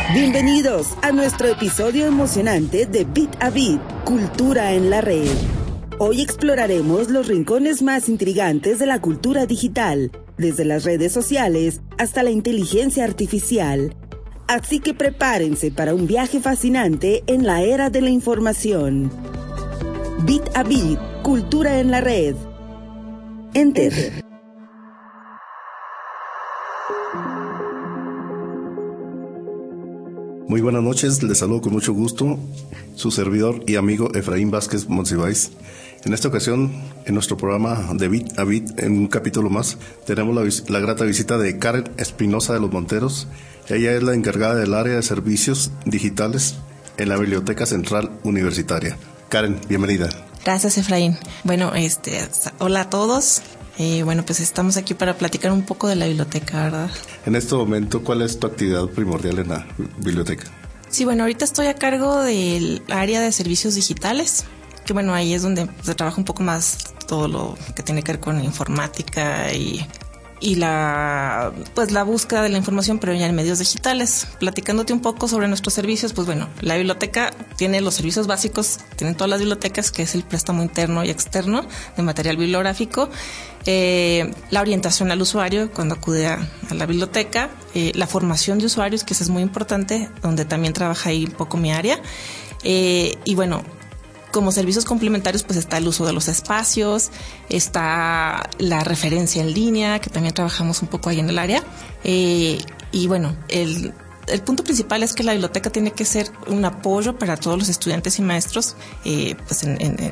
Bienvenidos a nuestro episodio emocionante de Bit a Bit, Cultura en la Red. Hoy exploraremos los rincones más intrigantes de la cultura digital, desde las redes sociales hasta la inteligencia artificial. Así que prepárense para un viaje fascinante en la era de la información. Bit a Bit, Cultura en la Red. Enter. Muy buenas noches, les saludo con mucho gusto su servidor y amigo Efraín Vázquez Monsiváis. En esta ocasión, en nuestro programa de Bit a Bit, en un capítulo más, tenemos la grata visita de Karen Espinosa de los Monteros. Ella es la encargada del área de servicios digitales en la Biblioteca Central Universitaria. Karen, bienvenida. Gracias, Efraín. Bueno, hola a todos. Bueno, pues estamos aquí para platicar un poco de la biblioteca, ¿verdad? En este momento, ¿cuál es tu actividad primordial en la biblioteca? Sí, bueno, ahorita estoy a cargo del área de servicios digitales, que bueno, ahí es donde se trabaja un poco más todo lo que tiene que ver con informática y la búsqueda de la información, pero ya en medios digitales. Platicándote un poco sobre nuestros servicios, pues bueno, la biblioteca tiene los servicios básicos, tienen todas las bibliotecas, que es el préstamo interno y externo de material bibliográfico, la orientación al usuario cuando acude a la biblioteca, la formación de usuarios, que eso es muy importante, donde también trabaja ahí un poco mi área, y bueno, como servicios complementarios, pues está el uso de los espacios, está la referencia en línea, que también trabajamos un poco ahí en el área. Y bueno, el punto principal es que la biblioteca tiene que ser un apoyo para todos los estudiantes y maestros, pues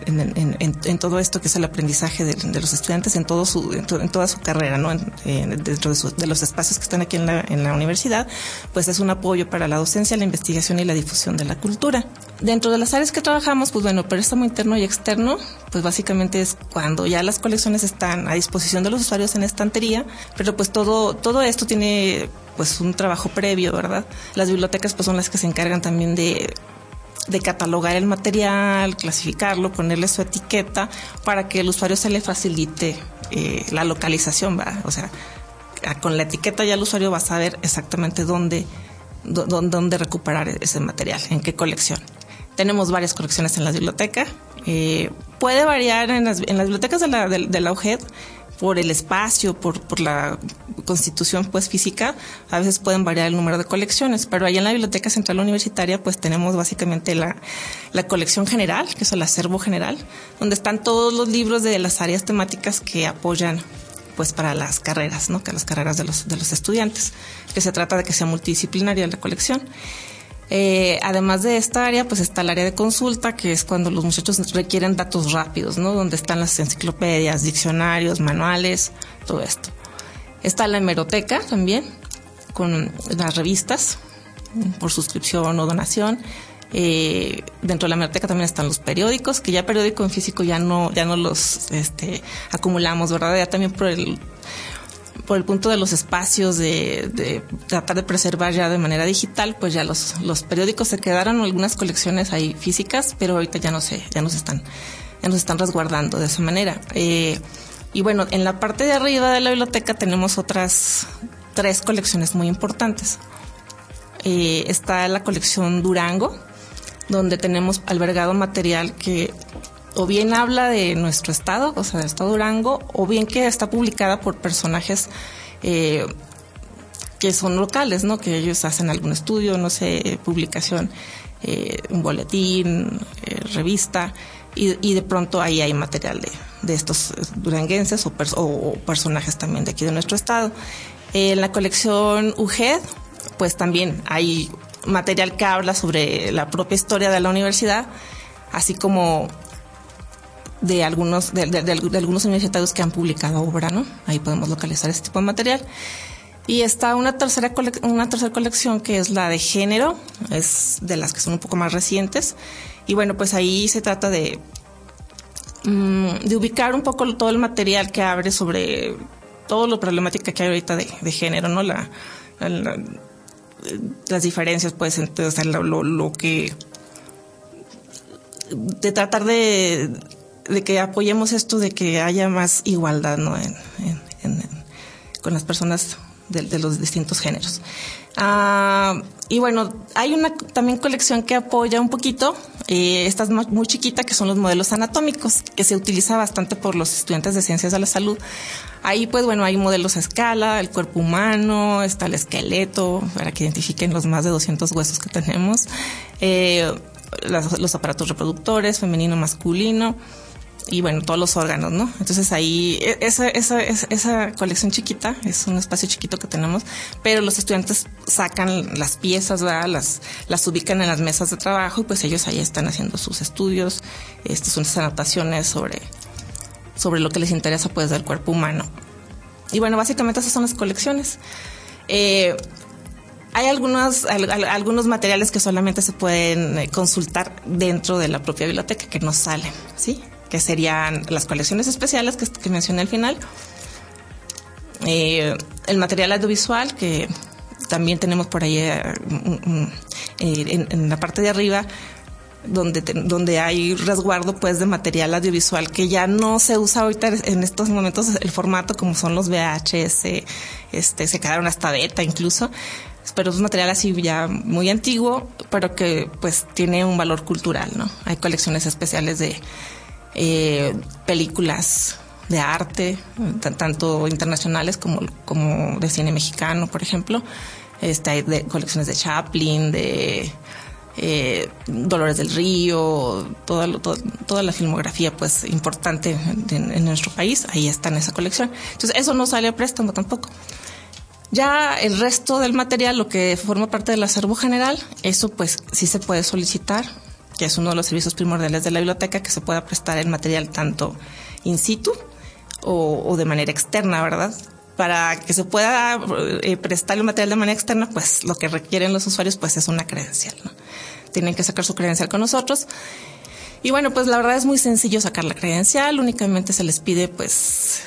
en todo esto que es el aprendizaje de los estudiantes en toda su carrera, ¿no? Dentro de los espacios que están aquí en la universidad, pues es un apoyo para la docencia, la investigación y la difusión de la cultura. Dentro de las áreas que trabajamos, pues bueno, préstamo interno y externo, pues básicamente es cuando ya las colecciones están a disposición de los usuarios en estantería, pero pues todo esto tiene pues un trabajo previo, ¿verdad? Las bibliotecas pues son las que se encargan también de catalogar el material, clasificarlo, ponerle su etiqueta para que el usuario se le facilite la localización, ¿verdad? O sea, con la etiqueta ya el usuario va a saber exactamente dónde recuperar ese material, en qué colección. Tenemos varias colecciones en la biblioteca. Puede variar en las bibliotecas de la UGED por el espacio, por la constitución pues física, a veces pueden variar el número de colecciones, pero allá en la Biblioteca Central Universitaria pues tenemos básicamente la colección general, que es el acervo general, donde están todos los libros de las áreas temáticas que apoyan pues para las carreras, ¿no? Que las carreras de los estudiantes, que se trata de que sea multidisciplinaria la colección. Además de esta área, pues está el área de consulta, que es cuando los muchachos requieren datos rápidos, ¿no? Donde están las enciclopedias, diccionarios, manuales, todo esto. Está la hemeroteca también, con las revistas por suscripción o donación. Dentro de la hemeroteca también están los periódicos, que ya periódico en físico ya no los acumulamos, ¿verdad? Ya también por el punto de los espacios de tratar de preservar ya de manera digital, pues ya los periódicos se quedaron, algunas colecciones ahí físicas, pero ahorita ya no se están resguardando de esa manera. Y bueno, en la parte de arriba de la biblioteca tenemos otras 3 colecciones muy importantes. Está la colección Durango, donde tenemos albergado material que o bien habla de nuestro estado, o sea, del estado de Durango, o bien que está publicada por personajes que son locales, ¿no? Que ellos hacen algún estudio, no sé, publicación, un boletín, revista, y de pronto ahí hay material de estos duranguenses o personajes también de aquí de nuestro estado. En la colección UGED, pues también hay material que habla sobre la propia historia de la universidad, así como de algunos universitarios que han publicado obra, ¿no? Ahí podemos localizar este tipo de material. Y está una tercera colección que es la de género, es de las que son un poco más recientes. Y bueno, pues ahí se trata de ubicar un poco todo el material que abre sobre todo lo problemática que hay ahorita de género, ¿no? Las diferencias, pues, entre, o sea, lo que de tratar de que apoyemos esto de que haya más igualdad, ¿no? Con las personas de los distintos géneros. Y bueno, hay una también colección que apoya un poquito, esta es muy chiquita, que son los modelos anatómicos, que se utiliza bastante por los estudiantes de ciencias de la salud. Ahí pues bueno, hay modelos a escala, el cuerpo humano, está el esqueleto, para que identifiquen los más de 200 huesos que tenemos, los aparatos reproductores, femenino, masculino, y bueno, todos los órganos, ¿no? Entonces ahí, esa colección chiquita, es un espacio chiquito que tenemos, pero los estudiantes sacan las piezas, ¿verdad? Las ubican en las mesas de trabajo y pues ellos ahí están haciendo sus estudios, sus anotaciones sobre lo que les interesa pues del cuerpo humano. Y bueno, básicamente esas son las colecciones. Hay algunos materiales que solamente se pueden consultar dentro de la propia biblioteca, que no salen, ¿sí? Que serían las colecciones especiales que mencioné al final, el material audiovisual, que también tenemos por ahí en la parte de arriba, donde hay resguardo pues de material audiovisual que ya no se usa ahorita en estos momentos el formato, como son los VHS, se quedaron hasta beta incluso, pero es un material así ya muy antiguo, pero que pues tiene un valor cultural, ¿no? Hay colecciones especiales de películas de arte, tanto internacionales como de cine mexicano, por ejemplo. Hay colecciones de Chaplin, de Dolores del Río, toda la filmografía pues importante en nuestro país, ahí está en esa colección. Entonces eso no sale a préstamo tampoco. Ya el resto del material, lo que forma parte del acervo general, eso pues sí se puede solicitar, que es uno de los servicios primordiales de la biblioteca, que se pueda prestar el material tanto in situ o de manera externa, ¿verdad? Para que se pueda prestar el material de manera externa, pues lo que requieren los usuarios pues es una credencial, ¿no? Tienen que sacar su credencial con nosotros. Y bueno, pues la verdad es muy sencillo sacar la credencial, únicamente se les pide pues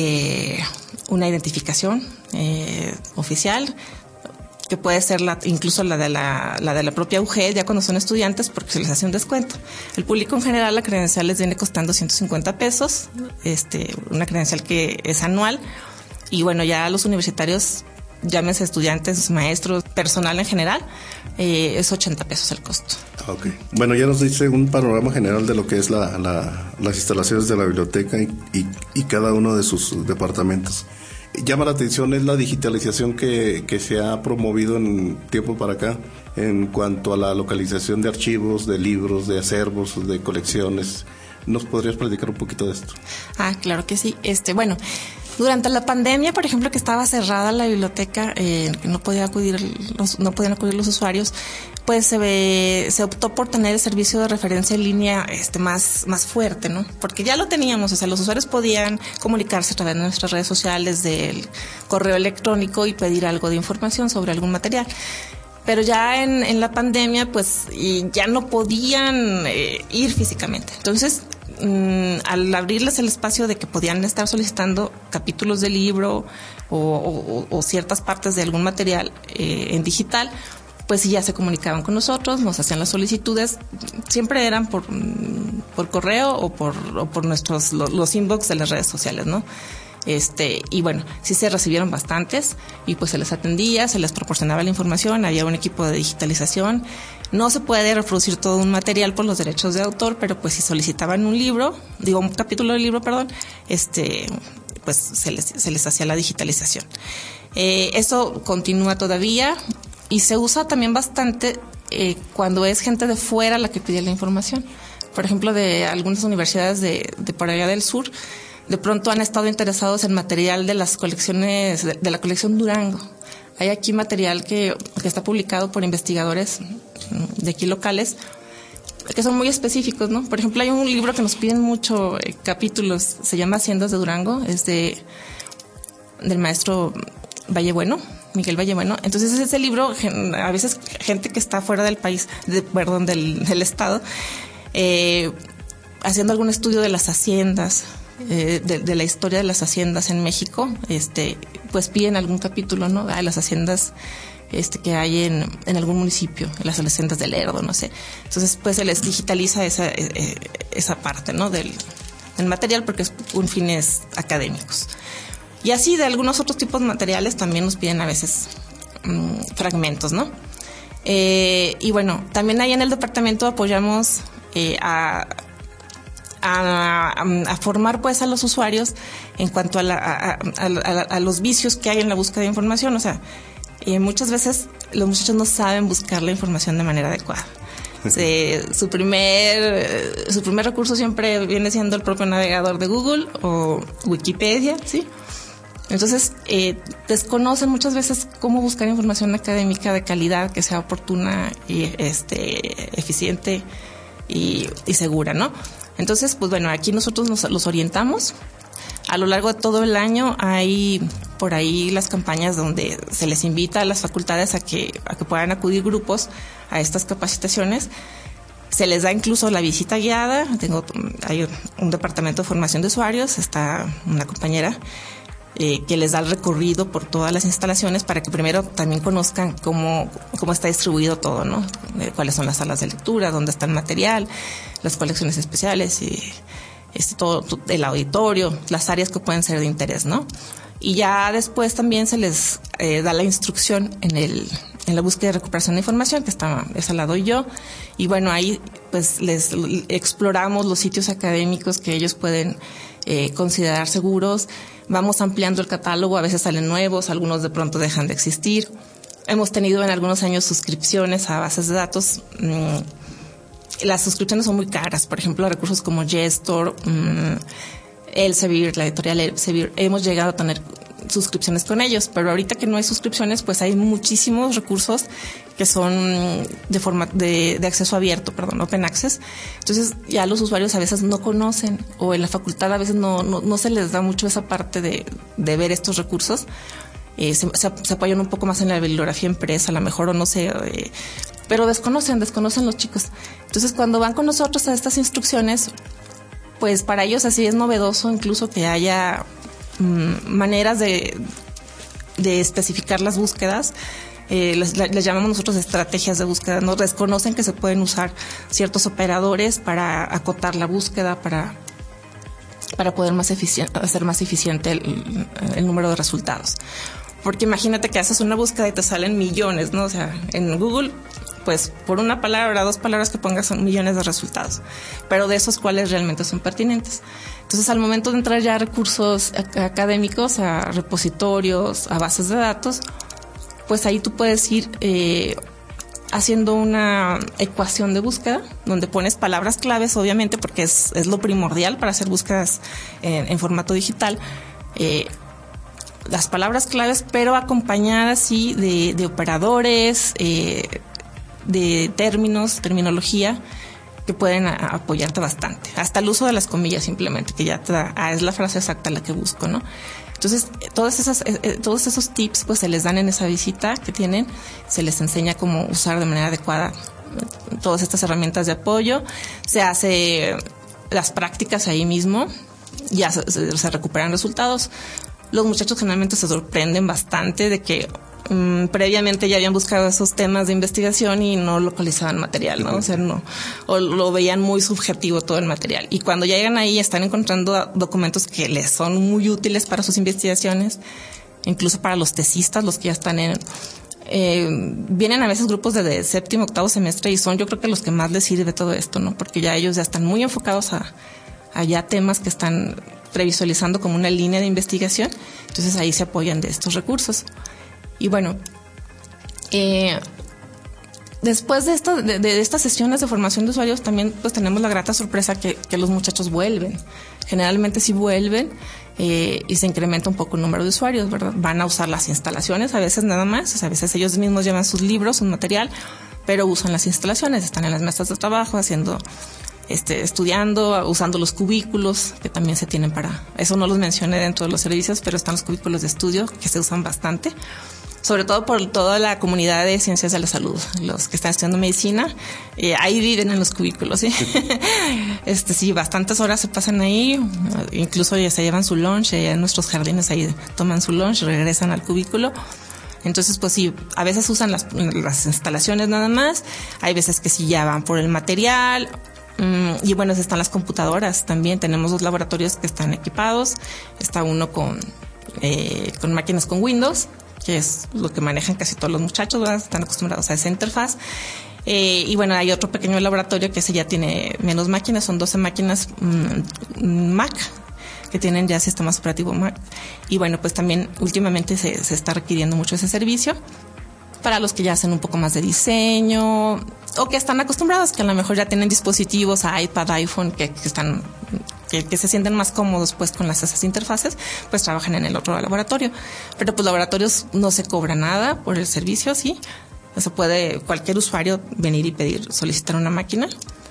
una identificación oficial, que puede ser incluso la de la propia UGEL, ya cuando son estudiantes, porque se les hace un descuento. El público en general, la credencial les viene costando 150 pesos, una credencial que es anual. Y bueno, ya los universitarios, llámense estudiantes, maestros, personal en general, es 80 pesos el costo. Okay. Bueno, ya nos dice un panorama general de lo que es las instalaciones de la biblioteca y cada uno de sus departamentos. Llama la atención es la digitalización que se ha promovido en tiempo para acá en cuanto a la localización de archivos, de libros, de acervos, de colecciones. ¿Nos podrías platicar un poquito de esto? Claro que sí. Bueno, durante la pandemia, por ejemplo, que estaba cerrada la biblioteca, no podían acudir los usuarios, pues se optó por tener el servicio de referencia en línea más fuerte, ¿no? Porque ya lo teníamos, o sea, los usuarios podían comunicarse a través de nuestras redes sociales, del correo electrónico y pedir algo de información sobre algún material. Pero ya en la pandemia, pues ya no podían ir físicamente. Entonces, al abrirles el espacio de que podían estar solicitando capítulos de libro o ciertas partes de algún material en digital, pues ya se comunicaban con nosotros, nos hacían las solicitudes, siempre eran por correo o por los inbox de las redes sociales, ¿no? Y bueno, sí se recibieron bastantes y pues se les atendía, se les proporcionaba la información, había un equipo de digitalización. No se puede reproducir todo un material por los derechos de autor, pero pues si solicitaban un capítulo del libro, pues se les hacía la digitalización. Eso continúa todavía y se usa también bastante cuando es gente de fuera la que pide la información. Por ejemplo, de algunas universidades de por allá del sur, de pronto han estado interesados en material de las colecciones, de la colección Durango. Hay aquí material que está publicado por investigadores de aquí locales, que son muy específicos, ¿no? Por ejemplo, hay un libro que nos piden mucho capítulos, se llama Haciendas de Durango, es del maestro Vallebueno, Miguel Vallebueno. Entonces ese libro, a veces gente que está fuera del país, del estado, haciendo algún estudio de las haciendas, de la historia de las haciendas en México, pues piden algún capítulo, ¿no? De las haciendas que hay en algún municipio, las haciendas del Lerdo, no sé. Entonces, pues se les digitaliza esa parte, ¿no? Del material, porque es con fines académicos. Y así de algunos otros tipos de materiales también nos piden a veces fragmentos, ¿no? Y bueno, también ahí en el departamento apoyamos a formar pues a los usuarios en cuanto a los vicios que hay en la búsqueda de información. O sea, muchas veces los muchachos no saben buscar la información de manera adecuada. Su primer recurso siempre viene siendo el propio navegador de Google o Wikipedia, ¿sí? Entonces, desconocen muchas veces cómo buscar información académica de calidad, que sea oportuna y eficiente y segura, ¿no? Entonces, pues bueno, aquí nosotros los orientamos. A lo largo de todo el año hay por ahí las campañas donde se les invita a las facultades a que puedan acudir grupos a estas capacitaciones. Se les da incluso la visita guiada. Hay un departamento de formación de usuarios, está una compañera que les da el recorrido por todas las instalaciones para que primero también conozcan cómo está distribuido todo, ¿no? Cuáles son las salas de lectura, dónde está el material, las colecciones especiales y todo el auditorio, las áreas que pueden ser de interés, ¿no? Y ya después también se les da la instrucción en la búsqueda de recuperación de información, que esa la doy yo. Y bueno, ahí pues les exploramos los sitios académicos que ellos pueden considerar seguros. Vamos ampliando el catálogo, a veces salen nuevos, algunos de pronto dejan de existir. Hemos tenido en algunos años suscripciones a bases de datos. Las suscripciones son muy caras, por ejemplo, a recursos como Gestor, Elsevier, la editorial Elsevier, hemos llegado a tener suscripciones con ellos, pero ahorita que no hay suscripciones, pues hay muchísimos recursos que son de acceso abierto, open access. Entonces ya los usuarios a veces no conocen, o en la facultad a veces no se les da mucho esa parte de ver estos recursos. Se apoyan un poco más en la bibliografía impresa, a lo mejor, o no sé, pero desconocen los chicos. Entonces cuando van con nosotros a estas instrucciones, pues para ellos así es novedoso incluso que haya maneras de especificar las búsquedas. Les llamamos nosotros estrategias de búsqueda, ¿no? Desconocen que se pueden usar ciertos operadores para acotar la búsqueda, para poder hacer más eficiente el número de resultados. Porque imagínate que haces una búsqueda y te salen millones, ¿no? O sea, en Google, pues por una palabra, 2 palabras que pongas son millones de resultados, pero de esos cuáles realmente son pertinentes. Entonces, al momento de entrar ya a recursos académicos, a repositorios, a bases de datos, pues ahí tú puedes ir haciendo una ecuación de búsqueda donde pones palabras claves, obviamente, porque es lo primordial para hacer búsquedas en formato digital. Las palabras claves, pero acompañadas sí de operadores, de terminología que pueden apoyarte bastante. Hasta el uso de las comillas, simplemente, que ya te da, es la frase exacta la que busco, ¿no? Entonces, todos esos tips pues se les dan en esa visita que tienen, se les enseña cómo usar de manera adecuada todas estas herramientas de apoyo, se hace las prácticas ahí mismo, ya se recuperan resultados. Los muchachos generalmente se sorprenden bastante de que previamente ya habían buscado esos temas de investigación y no localizaban material, ¿no? O sea, o lo veían muy subjetivo todo el material. Y cuando llegan ahí están encontrando documentos que les son muy útiles para sus investigaciones, incluso para los tesistas, los que ya están vienen a veces grupos de 7º, 8º semestre y son yo creo que los que más les sirve todo esto, ¿no? Porque ya ellos ya están muy enfocados a ya temas que están previsualizando como una línea de investigación. Entonces ahí se apoyan de estos recursos. Y bueno, después de estas sesiones de formación de usuarios también pues tenemos la grata sorpresa que los muchachos vuelven. Generalmente sí vuelven y se incrementa un poco el número de usuarios, ¿verdad? Van a usar las instalaciones a veces nada más, o sea, a veces ellos mismos llevan sus libros, su material, pero usan las instalaciones, están en las mesas de trabajo estudiando, usando los cubículos que también se tienen eso no los mencioné dentro de los servicios, pero están los cubículos de estudio que se usan bastante, sobre todo por toda la comunidad de ciencias de la salud, los que están estudiando medicina, ahí viven en los cubículos, ¿sí? Sí, bastantes horas se pasan ahí, incluso ya se llevan su lunch, en nuestros jardines ahí toman su lunch, regresan al cubículo. Entonces, pues sí, a veces usan las instalaciones nada más, hay veces que sí ya van por el material. Y bueno, están las computadoras también. Tenemos 2 laboratorios que están equipados. Está uno con con máquinas con Windows, que es lo que manejan casi todos los muchachos, ¿verdad? Están acostumbrados a esa interfaz. Y bueno, hay otro pequeño laboratorio que ese ya tiene menos máquinas, son 12 máquinas Mac, que tienen ya sistemas operativos Mac. Y bueno, pues también últimamente se está requiriendo mucho ese servicio para los que ya hacen un poco más de diseño o que están acostumbrados, que a lo mejor ya tienen dispositivos, iPad, iPhone, que se sienten más cómodos pues con esas interfaces, pues trabajan en el otro laboratorio. Pero pues laboratorios no se cobra nada por el servicio, ¿sí? O sea, puede cualquier usuario venir y solicitar una máquina.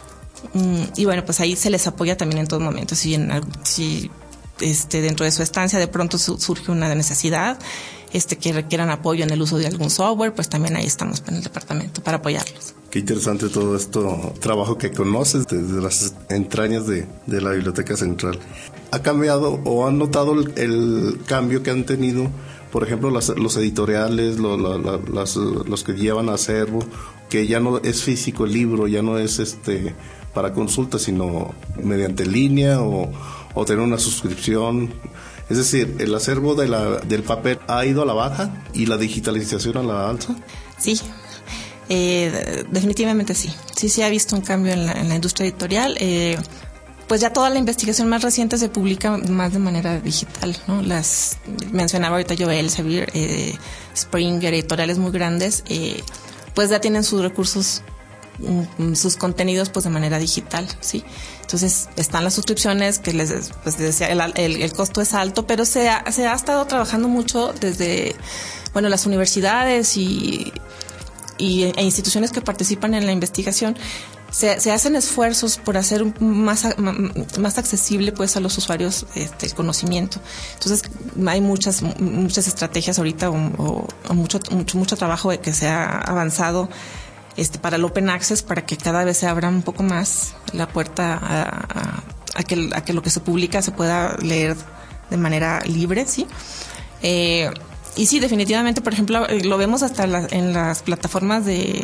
Y bueno, pues ahí se les apoya también en todo momento. Si dentro de su estancia de pronto surge una necesidad, que requieran apoyo en el uso de algún software, pues también ahí estamos en el departamento para apoyarlos. Qué interesante todo esto, trabajo que conoces desde las entrañas de la Biblioteca Central. ¿Ha cambiado o han notado el cambio que han tenido, por ejemplo, los editoriales, los que llevan acervo, que ya no es físico el libro, ya no es para consulta, sino mediante línea o tener una suscripción? Es decir, ¿el acervo del papel ha ido a la baja y la digitalización a la alza? Sí, definitivamente sí. Sí ha visto un cambio en la industria editorial. Pues ya toda la investigación más reciente se publica más de manera digital, ¿no? Mencionaba ahorita yo Elsevier, Springer, editoriales muy grandes, pues ya tienen sus recursos, sus contenidos pues de manera digital, ¿sí? Entonces están las suscripciones que pues decía, el costo es alto, pero se ha estado trabajando mucho desde, bueno, las universidades e instituciones que participan en la investigación. Se hacen esfuerzos por hacer más accesible pues a los usuarios el conocimiento. Entonces hay muchas estrategias ahorita o mucho trabajo que se ha avanzado para el Open Access, para que cada vez se abra un poco más la puerta a que lo que se publica se pueda leer de manera libre, ¿sí? Y sí, definitivamente, por ejemplo, lo vemos hasta en las plataformas de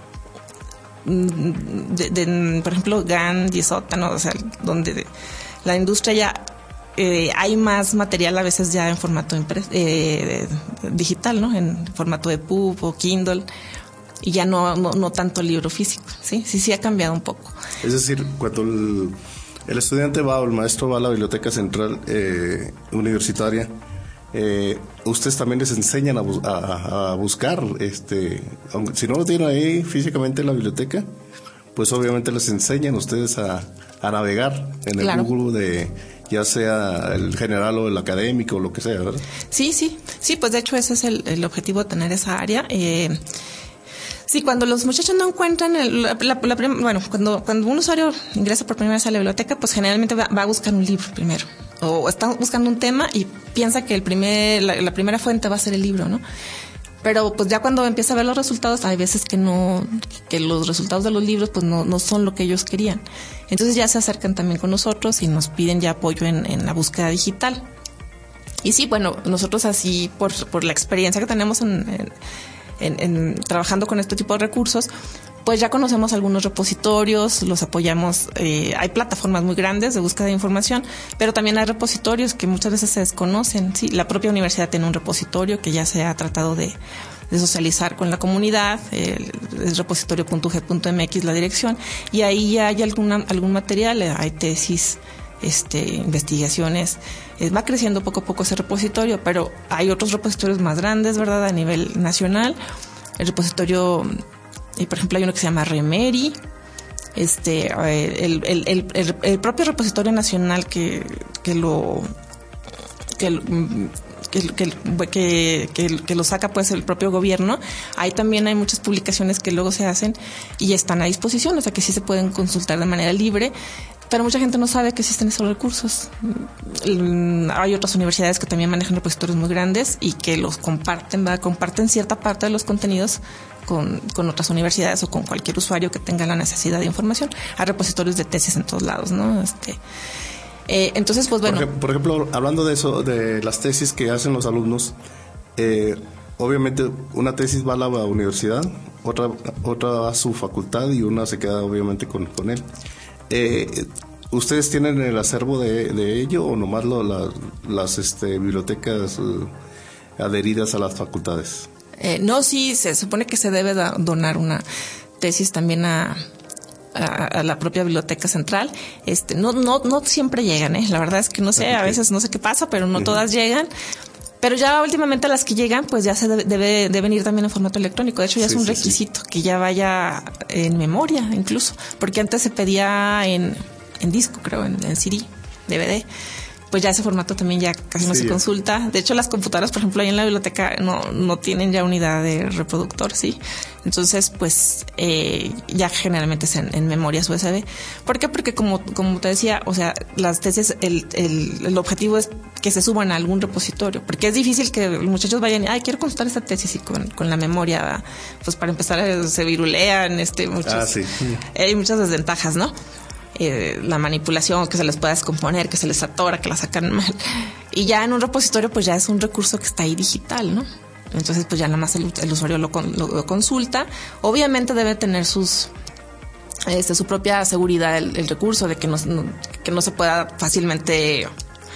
por ejemplo, GAN y Sótano, o sea, donde la industria ya hay más material a veces ya en formato digital, ¿no? En formato de EPUB o Kindle, y ya no tanto libro físico, sí ha cambiado un poco. Es decir, cuando el estudiante va o el maestro va a la Biblioteca Central universitaria, ustedes también les enseñan a buscar, aunque si no lo tienen ahí físicamente en la biblioteca, pues obviamente les enseñan ustedes a navegar en el Claro. Google ya sea el general o el académico o lo que sea, ¿verdad? Sí, pues de hecho ese es el objetivo de tener esa área. Sí, cuando los muchachos no encuentran cuando un usuario ingresa por primera vez a la biblioteca, pues generalmente va a buscar un libro primero, o está buscando un tema y piensa que la primera fuente va a ser el libro, ¿no? Pero pues ya cuando empieza a ver los resultados, hay veces que los resultados de los libros pues no son lo que ellos querían. Entonces ya se acercan también con nosotros y nos piden ya apoyo en la búsqueda digital. Y sí, bueno, nosotros así por la experiencia que tenemos en trabajando con este tipo de recursos, pues ya conocemos algunos repositorios, los apoyamos. Hay plataformas muy grandes de búsqueda de información, pero también hay repositorios que muchas veces se desconocen. Sí, la propia universidad tiene un repositorio que ya se ha tratado de socializar con la comunidad, es repositorio.ug.mx la dirección, y ahí ya hay algún material, hay tesis, investigaciones. Va creciendo poco a poco ese repositorio, pero hay otros repositorios más grandes, ¿verdad? A nivel nacional. El repositorio, por ejemplo, hay uno que se llama Remeri. El propio repositorio nacional que lo saca pues el propio gobierno. Ahí también hay muchas publicaciones que luego se hacen y están a disposición, o sea que sí se pueden consultar de manera libre. Pero mucha gente no sabe que existen esos recursos. Hay otras universidades que también manejan repositorios muy grandes y que los comparten cierta parte de los contenidos con otras universidades o con cualquier usuario que tenga la necesidad de información. Hay repositorios de tesis en todos lados, ¿no? Entonces, pues bueno. Por ejemplo, hablando de eso, de las tesis que hacen los alumnos, obviamente una tesis va a la universidad, otra va a su facultad y una se queda obviamente con él. ¿Ustedes tienen el acervo de ello o nomás las bibliotecas adheridas a las facultades? No, sí, se supone que se debe donar una tesis también a la propia biblioteca central. No siempre llegan, la verdad es que no sé, a veces no sé qué pasa, pero no todas llegan. Pero ya últimamente las que llegan, pues ya se deben ir también en formato electrónico. De hecho, ya es un requisito que ya vaya en memoria, incluso, porque antes se pedía en disco, creo, en CD, DVD. Pues ya ese formato también ya casi no se consulta. De hecho, las computadoras, por ejemplo, ahí en la biblioteca no tienen ya unidad de reproductor, ¿sí? Entonces, pues ya generalmente es en memorias USB. ¿Por qué? Porque como te decía, o sea, las tesis, el objetivo es que se suban a algún repositorio, porque es difícil que los muchachos vayan y, quiero consultar esta tesis y con la memoria, pues para empezar se virulean, hay muchas desventajas, ¿no? La manipulación, que se les pueda descomponer, que se les atora, que la sacan mal. Y ya en un repositorio pues ya es un recurso que está ahí digital, ¿no? Entonces pues ya nada más el usuario lo consulta. Obviamente debe tener su propia seguridad el recurso, de que no se pueda fácilmente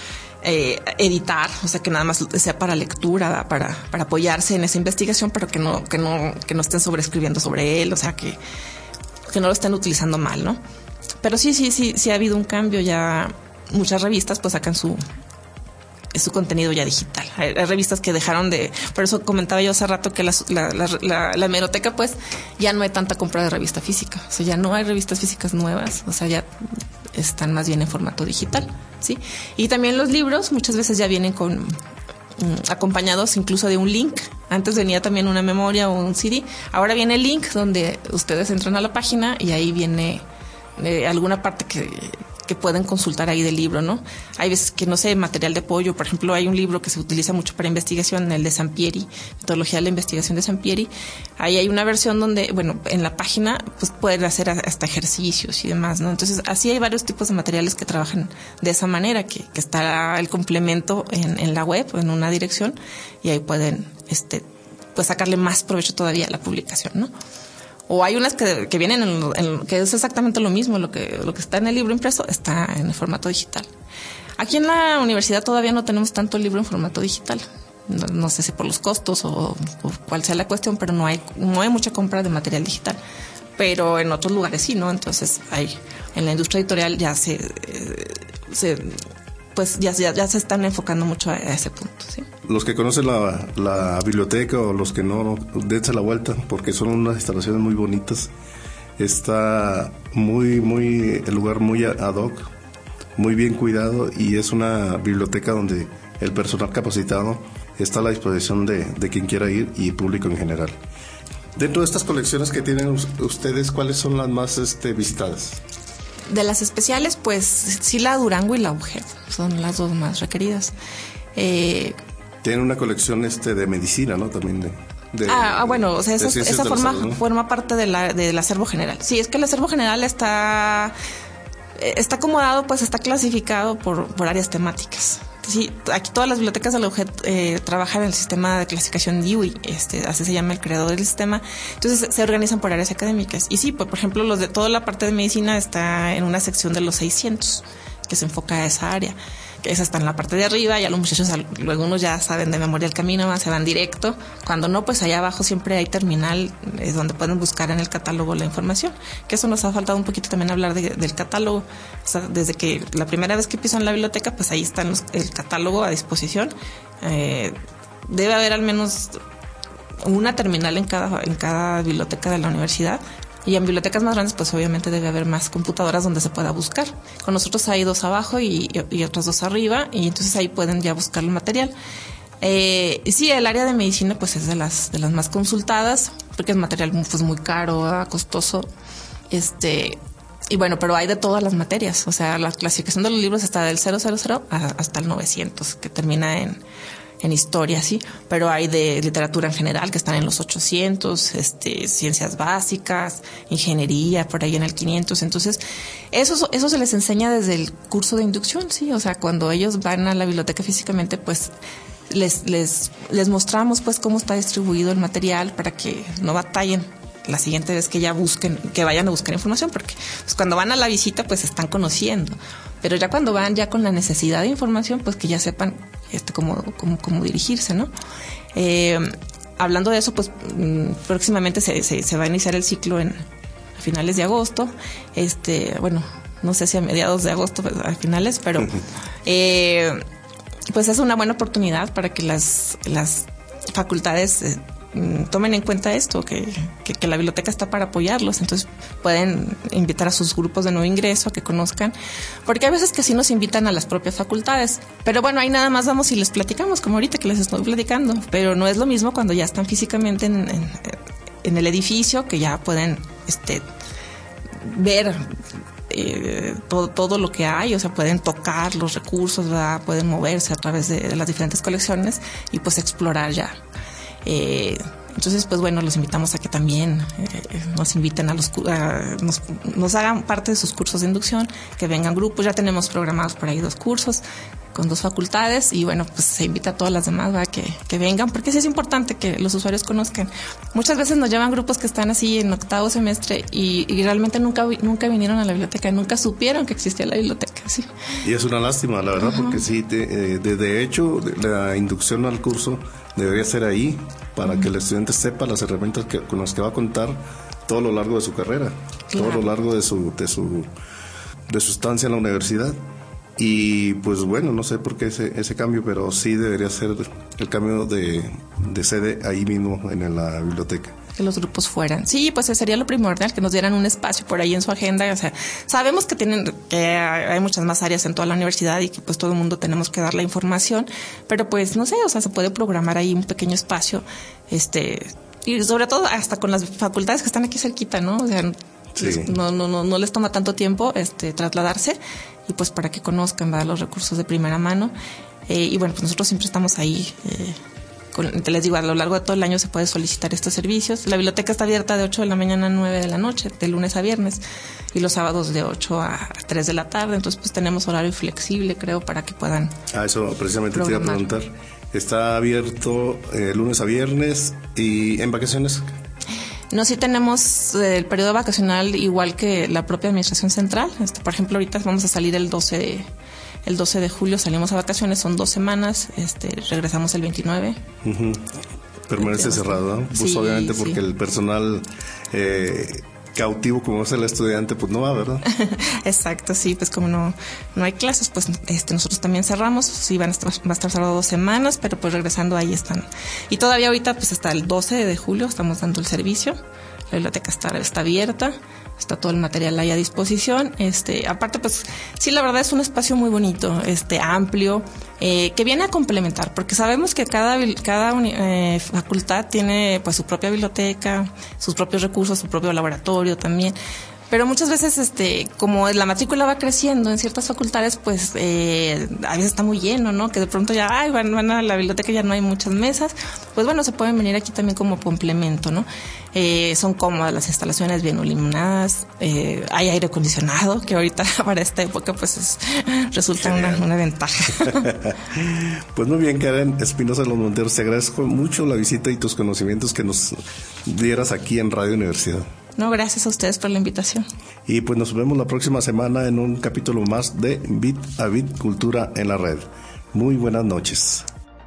editar, o sea, que nada más sea para lectura, para apoyarse en esa investigación, pero que no estén sobreescribiendo sobre él, o sea, que no lo estén utilizando mal, ¿no? Pero sí ha habido un cambio. Ya muchas revistas pues sacan su contenido ya digital. Hay revistas que dejaron por eso comentaba yo hace rato que la hemeroteca pues ya no hay tanta compra de revista física. O sea, ya no hay revistas físicas nuevas, o sea, ya están más bien en formato digital, ¿sí? Y también los libros muchas veces ya vienen acompañados incluso de un link. Antes venía también una memoria o un CD. Ahora viene el link donde ustedes entran a la página y ahí viene alguna parte que pueden consultar ahí del libro, ¿no? Hay veces que, no sé, material de apoyo. Por ejemplo, hay un libro que se utiliza mucho para investigación, el de Sampieri, Metodología de la Investigación de Sampieri. Ahí hay una versión donde, bueno, en la página pues pueden hacer hasta ejercicios y demás, ¿no? Entonces, así hay varios tipos de materiales que trabajan de esa manera, que está el complemento en la web, en una dirección, y ahí pueden pues sacarle más provecho todavía a la publicación, ¿no? O hay unas que vienen que es exactamente lo mismo, lo que está en el libro impreso está en el formato digital. Aquí en la universidad todavía no tenemos tanto el libro en formato digital. No sé si por los costos o cuál sea la cuestión, pero no hay mucha compra de material digital. Pero en otros lugares sí, ¿no? Entonces en la industria editorial ya se están enfocando mucho a ese punto, ¿sí? Los que conocen la biblioteca o los que no, dense la vuelta, porque son unas instalaciones muy bonitas. Está el lugar muy ad hoc, muy bien cuidado, y es una biblioteca donde el personal capacitado está a la disposición de quien quiera ir y público en general. Dentro de estas colecciones que tienen ustedes, ¿cuáles son las más visitadas? De las especiales, pues sí, la Durango y la UGED son las dos más requeridas. Tienen una colección de medicina, ¿no? También bueno, o sea, esa forma parte del acervo general. Sí, es que el acervo general está acomodado, pues está clasificado por áreas temáticas. Sí, aquí todas las bibliotecas de la UGED trabajan en el sistema de clasificación Dewey, así se llama el creador del sistema. Entonces se organizan por áreas académicas. Y sí, pues, por ejemplo, los de toda la parte de medicina está en una sección de los 600, que se enfoca a esa área. Que esa está en la parte de arriba, ya los muchachos, algunos ya saben de memoria el camino, se van directo. Cuando no, pues allá abajo siempre hay terminal, es donde pueden buscar en el catálogo la información. Que eso nos ha faltado un poquito también hablar del catálogo. O sea, desde que la primera vez que pisan la biblioteca, pues ahí está el catálogo a disposición. Debe haber al menos una terminal en cada biblioteca de la universidad. Y en bibliotecas más grandes, pues obviamente debe haber más computadoras donde se pueda buscar. Con nosotros hay 2 abajo y otras 2 arriba, y entonces ahí pueden ya buscar el material. Y sí, el área de medicina pues es de las más consultadas, porque es material pues muy caro, costoso. Y bueno, pero hay de todas las materias. O sea, la clasificación de los libros está del 000 hasta el 900, que termina en historia, sí, pero hay de literatura en general que están en los 800, ciencias básicas, ingeniería, por ahí en el 500. Entonces, eso se les enseña desde el curso de inducción, sí. O sea, cuando ellos van a la biblioteca físicamente, pues les mostramos pues cómo está distribuido el material para que no batallen la siguiente vez que ya vayan a buscar información, porque pues, cuando van a la visita pues están conociendo, pero ya cuando van ya con la necesidad de información, pues que ya sepan cómo dirigirse, ¿no? Hablando de eso, pues próximamente se va a iniciar el ciclo a finales de agosto, bueno, no sé si a mediados de agosto, pues, a finales, pero pues es una buena oportunidad para que las facultades tomen en cuenta esto, que la biblioteca está para apoyarlos. Entonces pueden invitar a sus grupos de nuevo ingreso a que conozcan, porque hay veces que sí nos invitan a las propias facultades, pero bueno, ahí nada más vamos y les platicamos, como ahorita que les estoy platicando, pero no es lo mismo cuando ya están físicamente en el edificio, que ya pueden ver todo lo que hay, o sea, pueden tocar los recursos, ¿verdad? Pueden moverse a través de las diferentes colecciones y pues explorar ya. Entonces, pues bueno, los invitamos a que también nos inviten nos hagan parte de sus cursos de inducción, que vengan grupos. Ya tenemos programados por ahí 2 cursos con 2 facultades y bueno, pues se invita a todas las demás, ¿verdad? Que vengan, porque sí es importante que los usuarios conozcan. Muchas veces nos llevan grupos que están así en 8º semestre y realmente nunca vinieron a la biblioteca, nunca supieron que existía la biblioteca, sí. Y es una lástima, la verdad, porque sí, de hecho, la inducción al curso debería ser ahí para que el estudiante sepa las herramientas con las que va a contar todo lo largo de su carrera, todo lo largo de su estancia en la universidad. Y pues bueno, no sé por qué ese cambio, pero sí debería ser el cambio de sede ahí mismo en la biblioteca. Que los grupos fueran. Sí, pues sería lo primordial, que nos dieran un espacio por ahí en su agenda. O sea, sabemos que hay muchas más áreas en toda la universidad y que pues todo el mundo tenemos que dar la información, pero pues no sé, o sea, se puede programar ahí un pequeño espacio, y sobre todo hasta con las facultades que están aquí cerquita, ¿no? O sea, sí. No les toma tanto tiempo trasladarse y pues para que conozcan, ¿verdad?, los recursos de primera mano. Y bueno, pues nosotros siempre estamos ahí. Te les digo, a lo largo de todo el año se puede solicitar estos servicios. La biblioteca está abierta de 8 de la mañana a 9 de la noche, de lunes a viernes, y los sábados de 8 a 3 de la tarde. Entonces, pues tenemos horario flexible, creo, para que puedan eso precisamente programar. Te iba a preguntar. Está abierto lunes a viernes y en vacaciones. No, sí tenemos el periodo vacacional igual que la propia administración central. Por ejemplo, ahorita vamos a salir el 12 de julio, salimos a vacaciones, son 2 semanas, regresamos el 29. Uh-huh. Permanece cerrado, ¿no? Pues sí, obviamente porque sí. El personal cautivo como es el estudiante, pues no va, ¿verdad? Exacto, sí, pues como no hay clases, pues nosotros también cerramos. Sí, va a estar cerrado 2 semanas, pero pues regresando ahí están. Y todavía ahorita, pues hasta el 12 de julio estamos dando el servicio. La biblioteca está abierta, está todo el material ahí a disposición. Aparte, pues sí, la verdad es un espacio muy bonito, amplio, que viene a complementar, porque sabemos que cada facultad tiene pues su propia biblioteca, sus propios recursos, su propio laboratorio también. Pero muchas veces, como la matrícula va creciendo en ciertas facultades, pues a veces está muy lleno, ¿no? Que de pronto ya van a la biblioteca, ya no hay muchas mesas. Pues bueno, se pueden venir aquí también como complemento, ¿no? Son cómodas las instalaciones, bien iluminadas, hay aire acondicionado, que ahorita para esta época pues resulta una ventaja. Pues muy bien, Karen Espinosa de los Monteros, te agradezco mucho la visita y tus conocimientos que nos dieras aquí en Radio Universidad. No, gracias a ustedes por la invitación. Y pues nos vemos la próxima semana en un capítulo más de Bit a Bit Cultura en la Red. Muy buenas noches.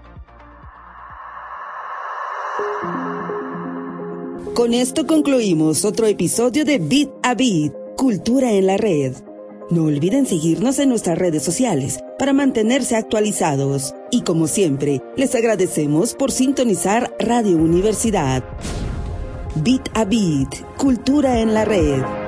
Con esto concluimos otro episodio de Bit a Bit Cultura en la Red. No olviden seguirnos en nuestras redes sociales para mantenerse actualizados. Y como siempre, les agradecemos por sintonizar Radio Universidad. Bit a Bit, Cultura en la Red.